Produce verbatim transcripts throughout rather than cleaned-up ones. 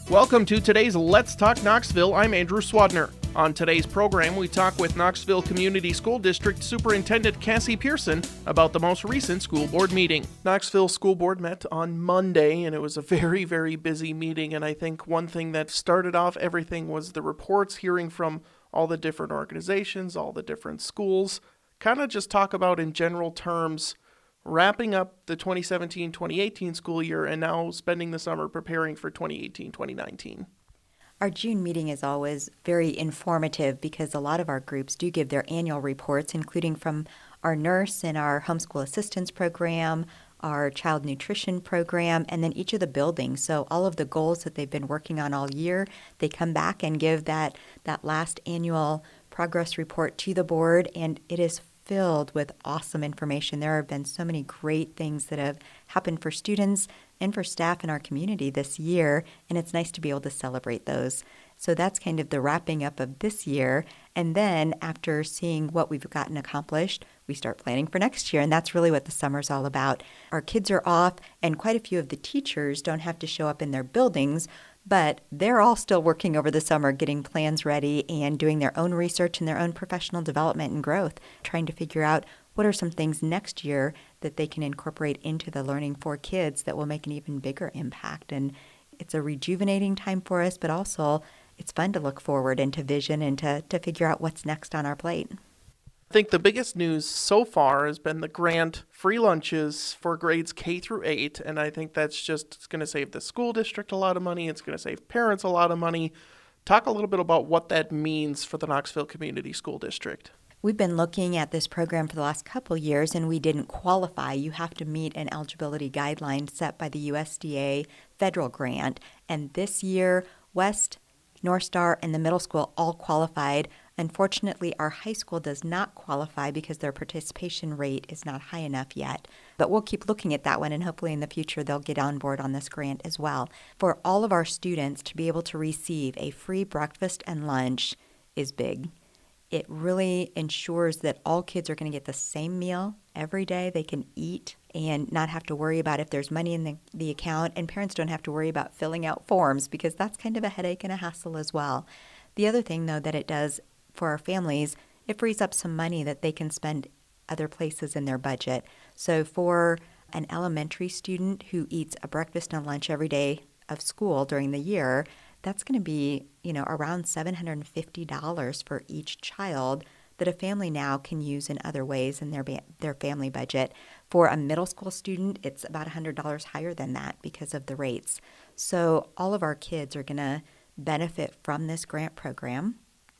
Welcome to today's Let's Talk Knoxville. I'm Andrew Swadner. On today's program, we talk with Knoxville Community School District Superintendent Cassie Pearson about the most recent school board meeting. Knoxville School Board met on Monday, and it was a very, very busy meeting. And I think one thing that started off everything was the reports, hearing from all the different organizations, all the different schools, kind of just talk about in general terms wrapping up the twenty seventeen twenty eighteen school year and now spending the summer preparing for twenty eighteen twenty nineteen. Our June meeting is always very informative because a lot of our groups do give their annual reports, including from our nurse and our homeschool assistance program, our child nutrition program, and then each of the buildings. So all of the goals that they've been working on all year, they come back and give that, that last annual progress report to the board, and it is filled with awesome information. There have been so many great things that have happened for students and for staff in our community this year, and it's nice to be able to celebrate those. So that's kind of the wrapping up of this year, and then after seeing what we've gotten accomplished, we start planning for next year, and that's really what the summer's all about. Our kids are off, and quite a few of the teachers don't have to show up in their buildings, but they're all still working over the summer, getting plans ready and doing their own research and their own professional development and growth, trying to figure out what are some things next year that they can incorporate into the learning for kids that will make an even bigger impact. And it's a rejuvenating time for us, but also it's fun to look forward and to vision and to, to figure out what's next on our plate. I think the biggest news so far has been the grant free lunches for grades K through eight, and I think that's just it's going to save the school district a lot of money. It's going to save parents a lot of money. Talk a little bit about what that means for the Knoxville Community School District. We've been looking at this program for the last couple years, and we didn't qualify. You have to meet an eligibility guideline set by the U S D A federal grant, and this year, West, North Star, and the middle school all qualified. Unfortunately, our high school does not qualify because their participation rate is not high enough yet. But we'll keep looking at that one, and hopefully in the future they'll get on board on this grant as well. For all of our students to be able to receive a free breakfast and lunch is big. It really ensures that all kids are going to get the same meal every day. They can eat and not have to worry about if there's money in the, the account, and parents don't have to worry about filling out forms because that's kind of a headache and a hassle as well. The other thing, though, that it does for our families, it frees up some money that they can spend other places in their budget. So for an elementary student who eats a breakfast and lunch every day of school during the year, that's going to be, you know, around seven hundred fifty dollars for each child that a family now can use in other ways in their ba- their family budget. For a middle school student, it's about one hundred dollars higher than that because of the rates. So all of our kids are going to benefit from this grant program.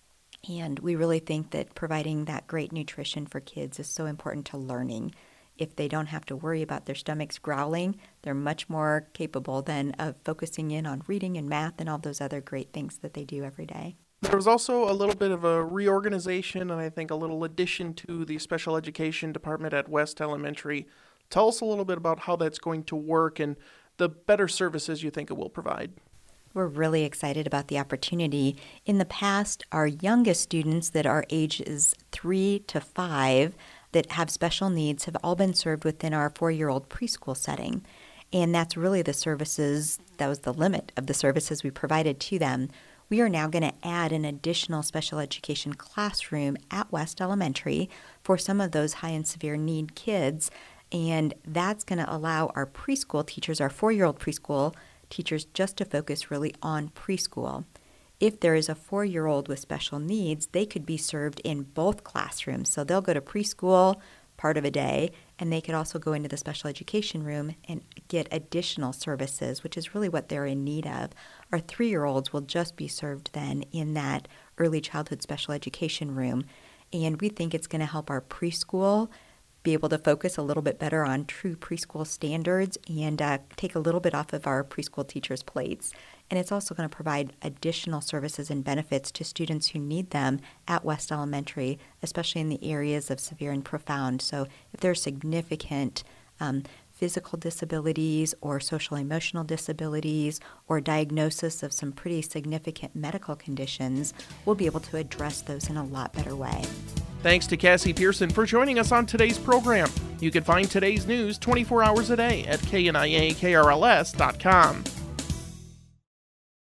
And we really think that providing that great nutrition for kids is so important to learning. If they don't have to worry about their stomachs growling, they're much more capable then of focusing in on reading and math and all those other great things that they do every day. There was also a little bit of a reorganization and I think a little addition to the special education department at West Elementary. Tell us a little bit about how that's going to work and the better services you think it will provide. We're really excited about the opportunity. In the past, our youngest students that are ages three to five that have special needs have all been served within our four-year-old preschool setting. And that's really the services, that was the limit of the services we provided to them. We are now going to add an additional special education classroom at West Elementary for some of those high and severe need kids. And that's going to allow our preschool teachers, our four-year-old preschool teachers, just to focus really on preschool. If there is a four-year-old with special needs, they could be served in both classrooms. So they'll go to preschool part of a day, and they could also go into the special education room and get additional services, which is really what they're in need of. Our three-year-olds will just be served then in that early childhood special education room. And we think it's going to help our preschool be able to focus a little bit better on true preschool standards and uh, take a little bit off of our preschool teachers' plates. And it's also going to provide additional services and benefits to students who need them at West Elementary, especially in the areas of severe and profound. So if there are significant um, physical disabilities or social emotional disabilities or diagnosis of some pretty significant medical conditions, we'll be able to address those in a lot better way. Thanks to Cassie Pearson for joining us on today's program. You can find today's news twenty-four hours a day at K N I A K R L S dot com.